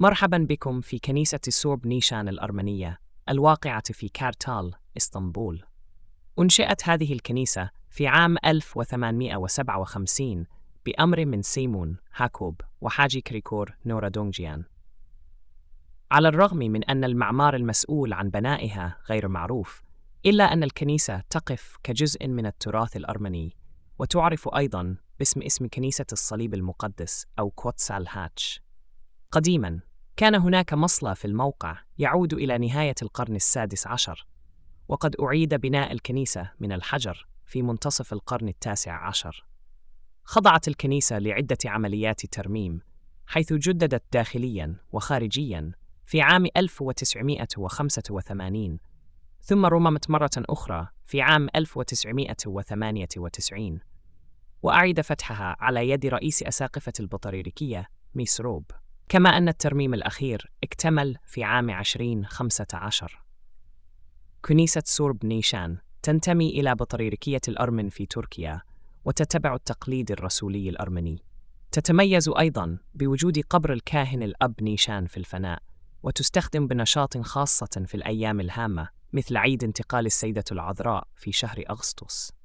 مرحبا بكم في كنيسة سورب نيشان الأرمنية الواقعة في كارتال، إسطنبول. أنشئت هذه الكنيسة في عام 1857 بأمر من سيمون هاكوب وحاجي كريكور نورادونجيان. على الرغم من أن المعمار المسؤول عن بنائها غير معروف، إلا أن الكنيسة تقف كجزء من التراث الأرمني، وتعرف أيضاً باسم كنيسة الصليب المقدس أو كوتسال هاتش. قديماً كان هناك مصلى في الموقع يعود إلى نهاية القرن السادس عشر، وقد أعيد بناء الكنيسة من الحجر في منتصف القرن التاسع عشر. خضعت الكنيسة لعدة عمليات ترميم، حيث جددت داخلياً وخارجياً في عام 1985، ثم رممت مرة أخرى في عام 1998، وأعيد فتحها على يد رئيس أساقفة البطريركية ميسروب، كما أن الترميم الأخير اكتمل في عام 2015. كنيسة سورب نيشان تنتمي إلى بطريركية الأرمن في تركيا، وتتبع التقليد الرسولي الأرمني. تتميز أيضاً بوجود قبر الكاهن الأب نيشان في الفناء، وتستخدم بنشاط خاصة في الأيام الهامة مثل عيد انتقال السيدة العذراء في شهر أغسطس.